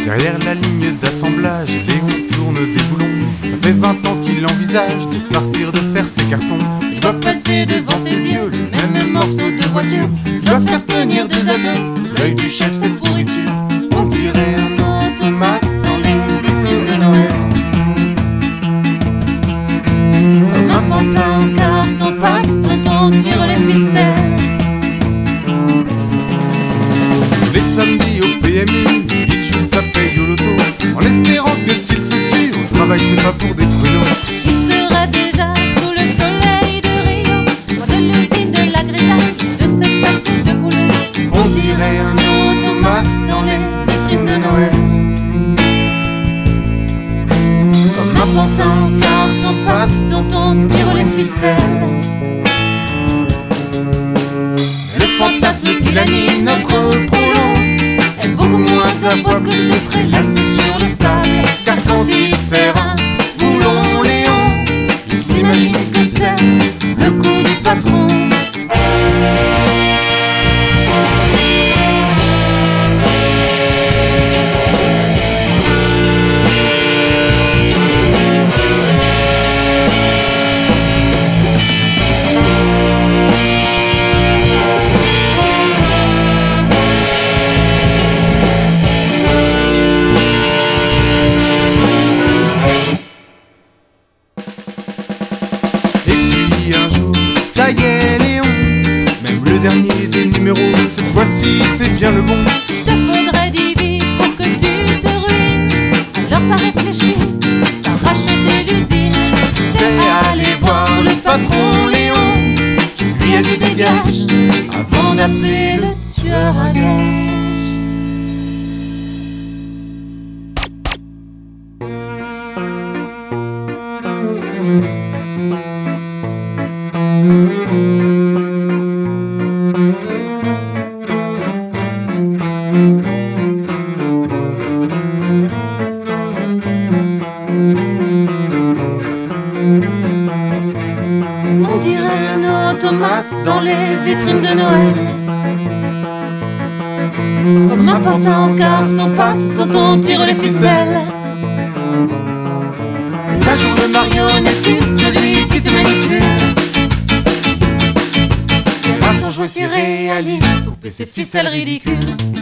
Derrière la ligne d'assemblage, Léon tourne des boulons. Ça fait 20 ans qu'il envisage de partir de faire ses cartons. Il doit passer devant ses yeux les mêmes morceaux de voiture. Il doit faire tenir des ados sous l'œil du chef cette pourriture. On dirait un automate dans les vitrines de Noël. Comme un pantin en carton-pâte dont on tire les ficelles. Les samedis au PMU, il joue sa paye au loto, en espérant que s'il se tue, au travail c'est pas pour des pruneaux. Il sera déjà sous le soleil de Rio, loin de l'usine de la grisaille, de cette sac de boulot. On dirait un automate dans les vitrines de Noël. Comme un pantin en carton-pâte dont on tire les ficelles. Le fantasme qui anime notre prolo est beaucoup moins à voix que ce prélassé sur le sable. Car quand il serre un boulon Léon, il s'imagine que c'est le coup du patron. Un jour, ça y est Léon, même le dernier des numéros, cette fois-ci c'est bien le bon. Il te faudrait 10 vies pour que tu te ruines. Alors t'as réfléchi, t'as racheté l'usine. T'es allé voir le patron Léon, Tu lui as dit dégage avant d'appeler le tueur à gages. On dirait un automate dans les vitrines de Noël. Comme un pantin en carton-pâte dont on tire les ficelles. Ça joue le Marionnettiste, celui qui te manipule. Quel a son jouet si réaliste, couper ses ficelles ridicules.